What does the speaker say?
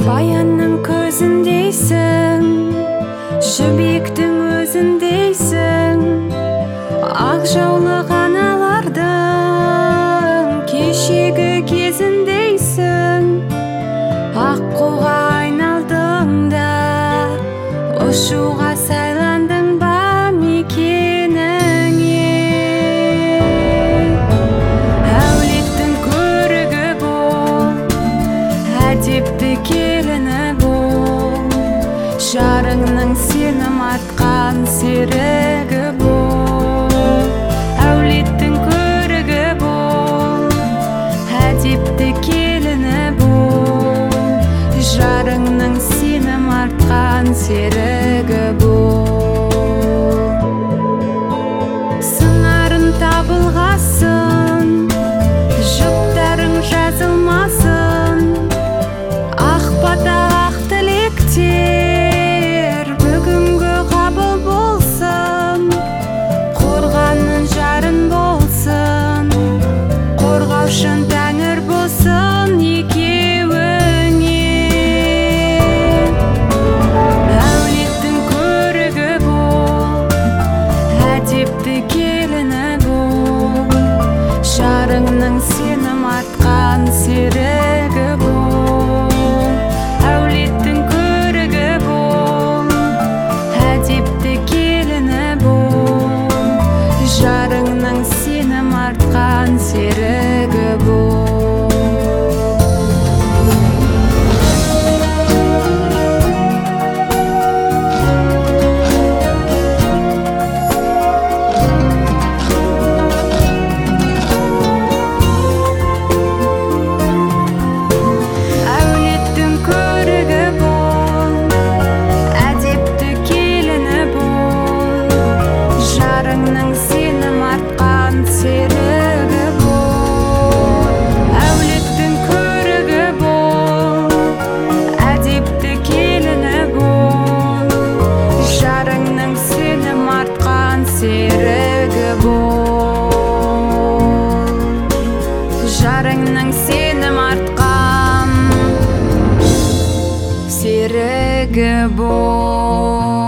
Баянның көзіндейсің, жібектің өзіндейсің, ақ жаулық аналардың кешегі кезіндейсің. Аққуға айналдың да, ұшуға сайландың ба мекеніңе? Әулеттің көрігі бол, әдепті келіні бол, жарыңның сенім артқан серігі бол. Әулеттің көрігі бол, әдепті келіні бол, жарыңның сенім артқан серігі бол. Сыңарың табылғасын, жұптарың жазылмасын, ақ бата ақ тілектер бүгінгі қабыл болсын. Қорғанның жарын болсын, қорғаушың тәңір болсын екеуіңе. Әулеттің көрігі бол, әдепті келіні бол, жарыңның сенім артқан серігі бол. Әулеттің көрігі бол, әдепті келіні бол, жарыңның сенім артқан серігі бол. Әулеттің көрігі бол, әдепті келіні бол, жарыңның сенім артқан серігі бол. Әулеттің көрігі бол, әдепті келіні бол, жарыңның сенім артқан серігі бол. Жарыңның сенім артқан серігі бол.